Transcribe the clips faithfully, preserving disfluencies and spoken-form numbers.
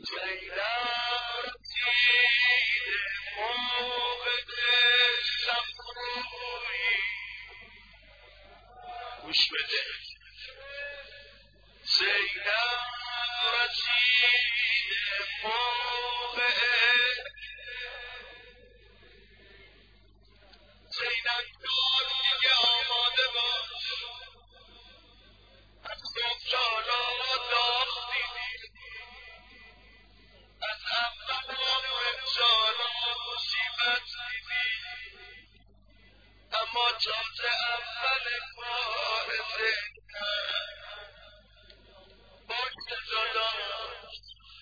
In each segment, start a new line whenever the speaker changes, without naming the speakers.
زینب رسید موقع صبوری. گوش بده. زینب رسید موقع زینب داد دیگه آماده باش، از گفتالا داغ دیدی، از اولان و امسالا مصیبت دیدی، اما تازه اول کار زینب باش داداش.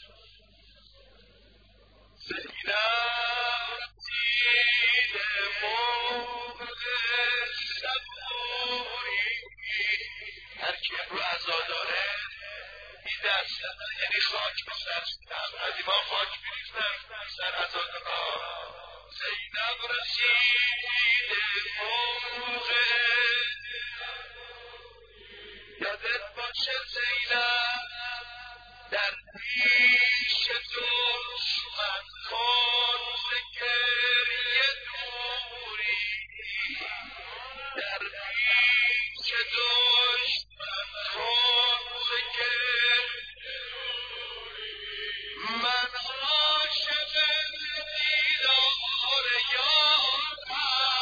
زینب رسید موقع صبوری. هر کی رو عزا داره این دست یعنی خاک به سر قدیما خاک میریختن سر عزادارا. زینب رسید موقع، یادت باشه زینب در پیش دشمن کن ز گریه دوری، در پیش دشمن کن ز گریه دوری. من عاشق دیدار یارم،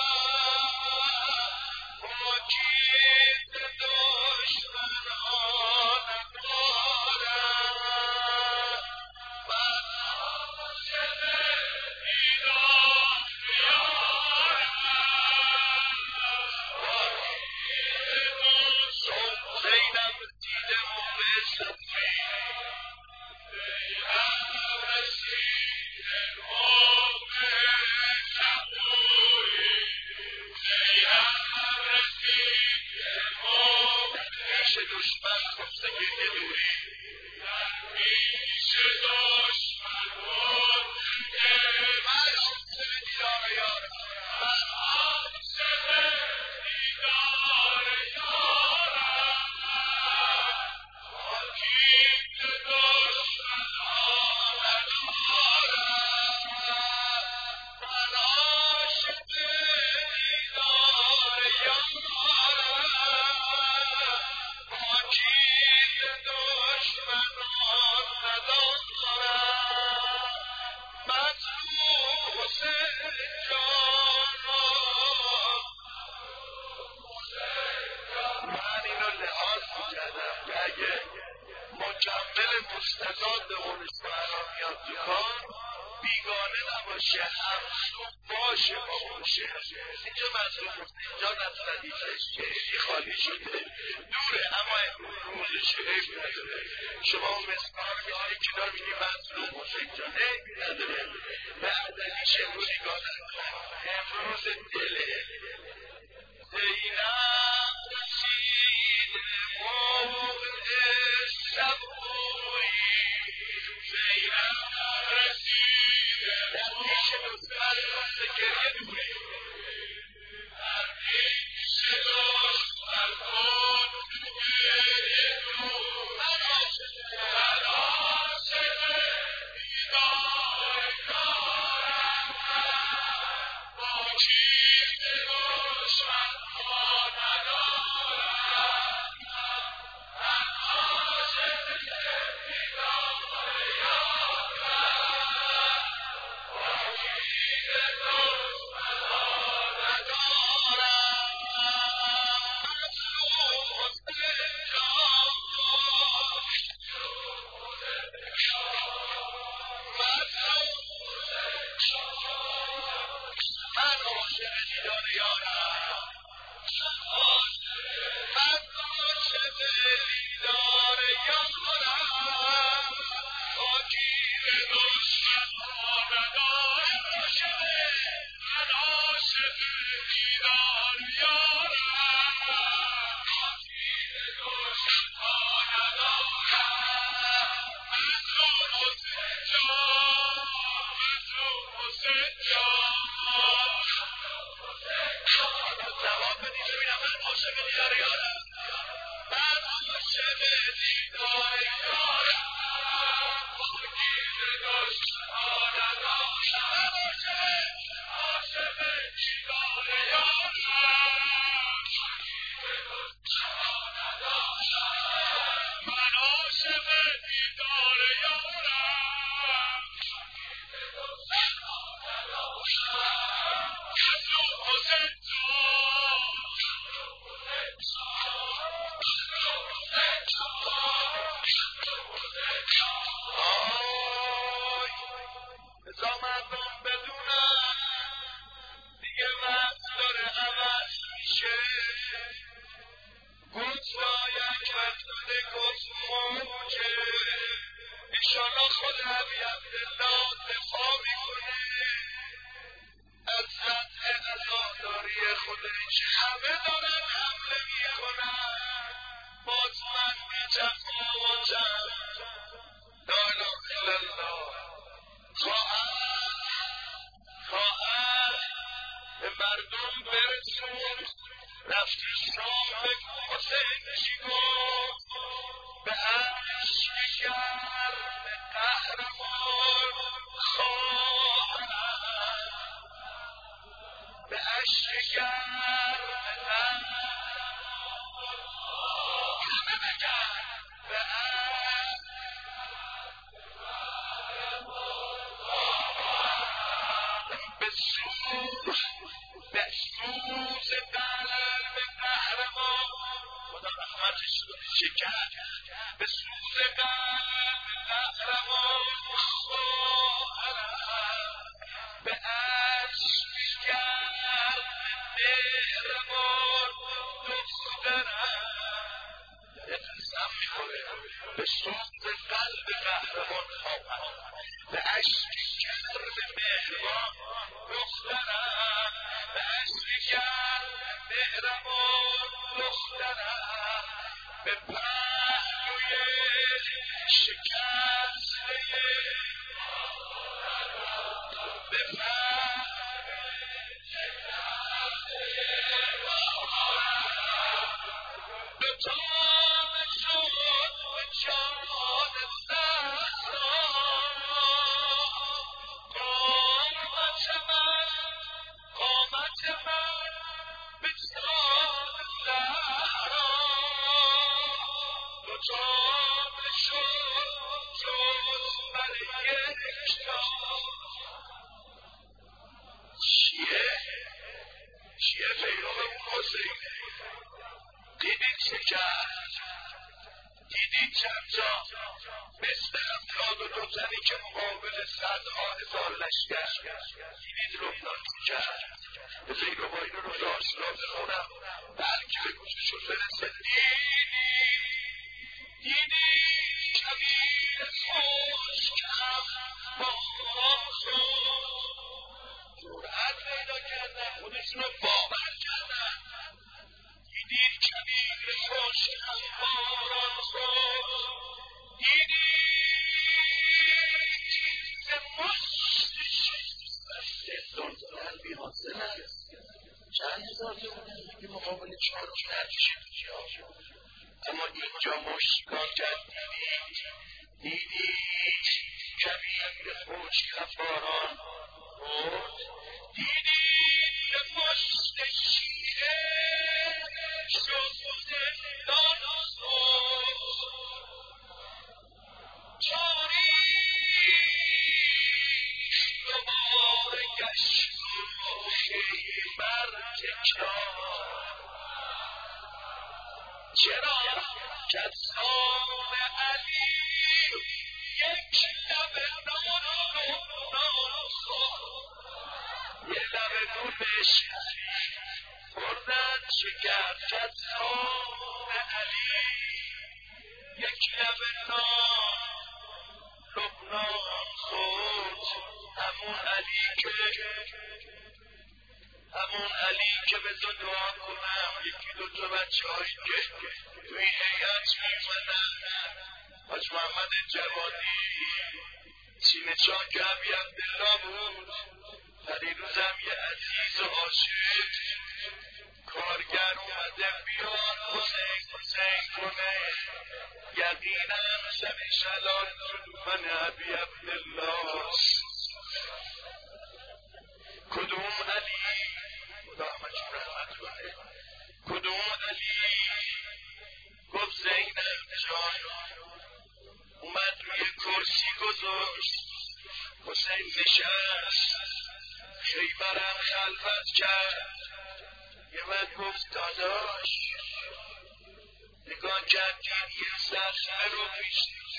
پاکی ز دشمنان ندارم. من عاشق دیدار یارم، پاکی ز دشمنان. زینب دیده موقع صبوری. زینب رسید موقع صبوری. زینب رسید موقع پیش دشمن گفته گریه دوری، در پیش دشمن گفته من عاشق دیدار یارم، من عاشق دیدار یارم، پاکی ز دشمنان ندارم. من عاشق دیدار یارم، پاکی ز دشمنان ندارم. مظلوم حسین جانا، من اینو لحاظ میکردم که اگه مکمل مستضاد به قول شعرا میاد تو کار بیگانه نباشه، همسو باشه با اون شعر. اینجا مظلوم حسین جان از ردیفش چهری خالی شده دوره، اما روزش حیف نداره. شما اون مسکار میاری کنار میگی مظلوم حسین جان حیف نداره، به عددیش امروز نگاه نکن، امروز دله. زینب رسید موقع صبوری. زینب رسید در پیش دشمن گفته گریه دوری، در پیش دشمن گفته گریه دوری. من عاشق من عاشق دیدار یارم، پاکی ز دشمنان ندارم. من عاشق دیدار یارم، پاکی ز دشمنان ندارم. مظلوم حسین جان، من عاشق دیدار یارم، من عاشق دیدار یارم، پاکی ز دشمنان ندارم. من عاشق دیدار یارم، پاکی ز دشمنان ندارم. مظلوم حسین جان، مظلوم حسین جان، جواب بدید ببینم. من عاشق دیدار یارم، من عاشق دیدار یارم، پاکی یقینا شب شلال من ابی عبدالله گذاشت. حسین نشست خیبرم خلوت کرد. یه من گفت داداش نگاه کردیم یه زخمه رو پیش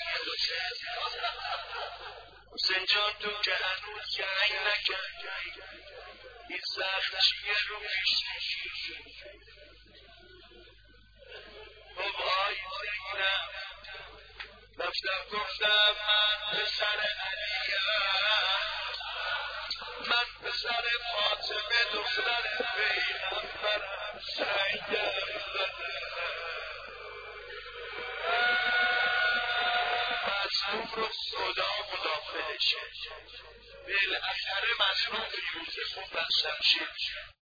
حسین جان تو که هنوز جنگ نکردی این زخم چیه رو پیش خب آی زینم رفتم گفتم من پسر علیم من پسر فاطمه دختر پیغمبرم سنگم مظلوم رو خدا مدافعشه بالاخره مظلوم فیروزه خون بر شمشیر